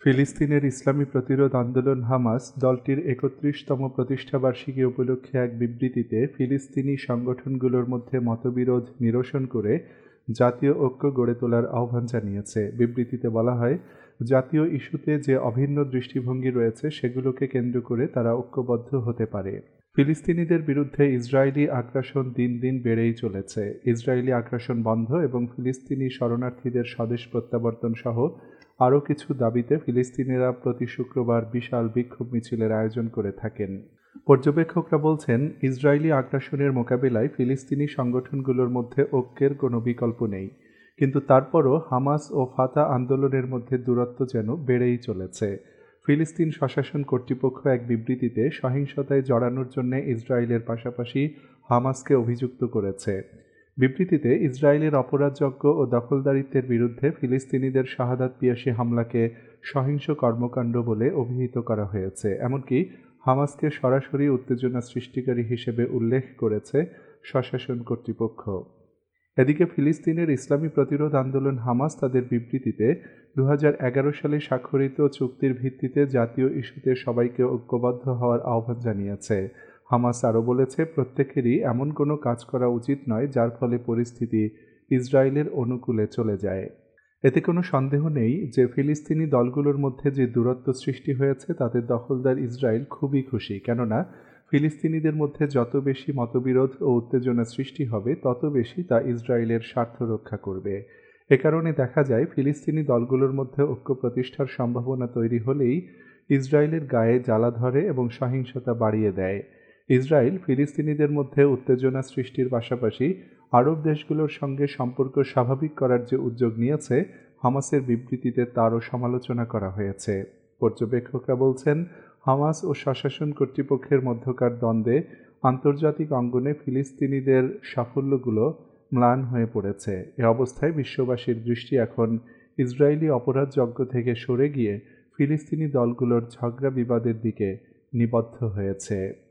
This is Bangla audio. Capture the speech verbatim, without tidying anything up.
ফিলিস্তিনের ইসলামী প্রতিরোধ আন্দোলন হামাস দলটির একত্রিশতম প্রতিষ্ঠাবার্ষিকী উপলক্ষে এক বিবৃতিতে ফিলিস্তিনি সংগঠনগুলোর মধ্যে মতবিরোধ নিরসন করে জাতীয় ঐক্য গড়ে তোলার আহ্বান জানিয়েছে। বিবৃতিতে বলা হয়, জাতীয় ইস্যুতে যে অভিন্ন দৃষ্টিভঙ্গি রয়েছে সেগুলোকে কেন্দ্র করে তারা ঐক্যবদ্ধ হতে পারে। ফিলিস্তিনিদের বিরুদ্ধে ইসরায়েলি আগ্রাসন দিন দিন বেড়েই চলেছে। ইসরায়েলি আগ্রাসন বন্ধ এবং ফিলিস্তিনি শরণার্থীদের স্বদেশ প্রত্যাবর্তন সহ আরও কিছু দাবিতে ফিলিস্তিনিরা প্রতি শুক্রবার বিশাল বিক্ষোভ মিছিলের আয়োজন করে থাকেন। পর্যবেক্ষকরা বলছেন, ইসরায়েলি আগ্রাসনের মোকাবিলায় ফিলিস্তিনি সংগঠনগুলোর মধ্যে ঐক্যের কোনো বিকল্প নেই, কিন্তু তারপরও হামাস ও ফাতা আন্দোলনের মধ্যে দূরত্ব যেন বেড়েই চলেছে। ফিলিস্তিন স্বশাসন কর্তৃপক্ষ এক বিবৃতিতে সহিংসতায় জড়ানোর জন্য ইসরায়েলের পাশাপাশি হামাসকে অভিযুক্ত করেছে। বিবৃতিতে ইসরায়েলের অপরাধযজ্ঞ ও দখলদারিত্বের বিরুদ্ধে ফিলিস্তিনিদের শাহাদাত পিয়াসী হামলাকে সহিংস কর্মকাণ্ড বলে অভিহিত করা হয়েছে। এমনকি হামাসকে সরাসরি উত্তেজনা সৃষ্টিকারী হিসেবে উল্লেখ করেছে স্বশাসন কর্তৃপক্ষ। এদিকে ফিলিস্তিনের ইসলামী প্রতিরোধ আন্দোলন হামাস তাদের বিবৃতিতে দু হাজার এগারো সালে স্বাক্ষরিত চুক্তির ভিত্তিতে জাতীয় ইস্যুতে সবাইকে ঐক্যবদ্ধ হওয়ার আহ্বান জানিয়েছে। হামাস আরও বলেছে, প্রত্যেকেরই এমন কোনো কাজ করা উচিত নয় যার ফলে পরিস্থিতি ইসরায়েলের অনুকূলে চলে যায়। এতে কোনো সন্দেহ নেই যে ফিলিস্তিনি দলগুলোর মধ্যে যে দূরত্ব সৃষ্টি হয়েছে তাতে দখলদার ইসরায়েল খুবই খুশি, কেননা ফিলিস্তিনিদের মধ্যে যত বেশি মতবিরোধ ও উত্তেজনা সৃষ্টি হবে তত বেশি তা ইসরায়েলের স্বার্থ রক্ষা করবে। এ কারণে দেখা যায়, ফিলিস্তিনি দলগুলোর মধ্যে ঐক্য প্রতিষ্ঠার সম্ভাবনা তৈরি হলেই ইসরায়েলের গায়ে জ্বালা ধরে এবং সহিংসতা বাড়িয়ে দেয়। ইসরায়েল ফিলিস্তিনিদের মধ্যে উত্তেজনা সৃষ্টির পাশাপাশি আরব দেশগুলোর সঙ্গে সম্পর্ক স্বাভাবিক করার যে উদ্যোগ নিয়েছে, হামাসের বিবৃতিতে তারও সমালোচনা করা হয়েছে। পর্যবেক্ষকরা বলছেন, হামাস ও স্বশাসন কর্তৃপক্ষের মধ্যকার দ্বন্দ্বে আন্তর্জাতিক অঙ্গনে ফিলিস্তিনিদের সাফল্যগুলো ম্লান হয়ে পড়েছে। এ অবস্থায় বিশ্ববাসীর দৃষ্টি এখন ইসরায়েলি অপরাধযজ্ঞ থেকে সরে গিয়ে ফিলিস্তিনি দলগুলোর ঝগড়া বিবাদের দিকে নিবদ্ধ হয়েছে।